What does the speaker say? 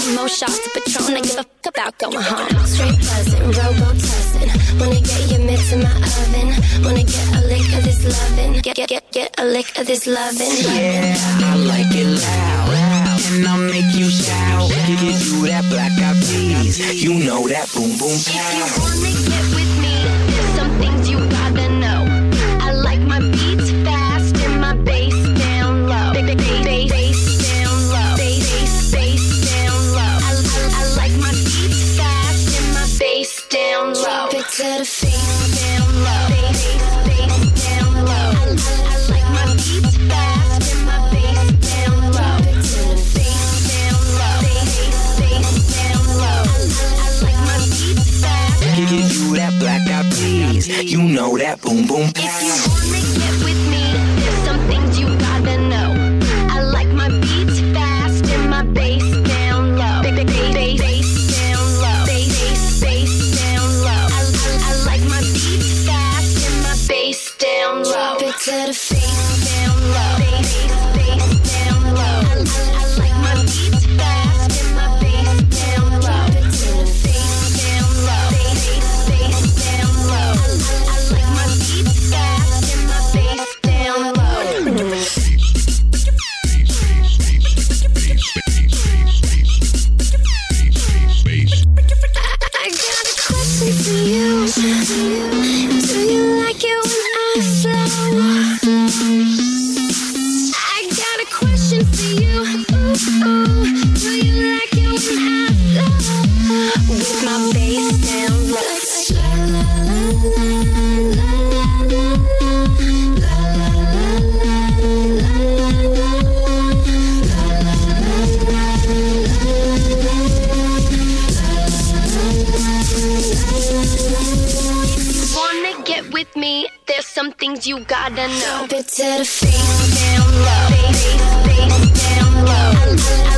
more shots of Patron. I give a fuck about going home. Straight buzzing, robo-tussing. Wanna get your mitts in my oven. Wanna get a lick of this lovin'. Get a lick of this lovin'. Yeah, I like it loud. And I'll make you shout. Give you that black eyed peas. You know that boom boom pow. If you wanna get with me, there's some things you gotta know. I like my beats fast and my bass down low. Bass down low. Bass down low. I like my beats fast and my bass down low. Drop it to the face down low. Bass down low. I like my beats fast and my bass down low. Drop it to the face down low. Bass down low. I like my beats fast. Give you that black eyed peas. You know that boom boom pow. If you wanna get with me, there's some things you gotta know. I like my beats fast and my bass down low. Bass down low. Bass down low. I like my beats fast and my bass down low. Drop it to the face down low. Bass down low. I like my beats fast and my bass down low. Drop it to the face down low. Bass down low. I like my beats fast and my bass down low. I got a question for you. Do you like it when I flow? I got a question for you. Ooh, do you like it when I flow? With my bass down low. Wanna get with me? There's some things you gotta know. Drop it to the face down low. Bass down low.